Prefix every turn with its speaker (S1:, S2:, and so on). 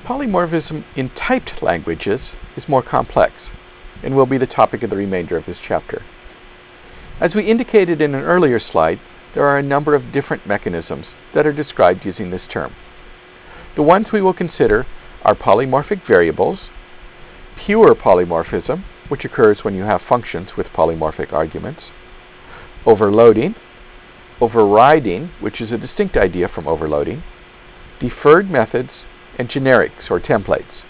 S1: Polymorphism in typed languages is more complex and will be the topic of the remainder of this chapter. As we indicated in an earlier slide, there are a number of different mechanisms that are described using this term. The ones we will consider are polymorphic variables, pure polymorphism, which occurs when you have functions with polymorphic arguments, overloading, overriding, which is a distinct idea from overloading, deferred methods, and generics or templates.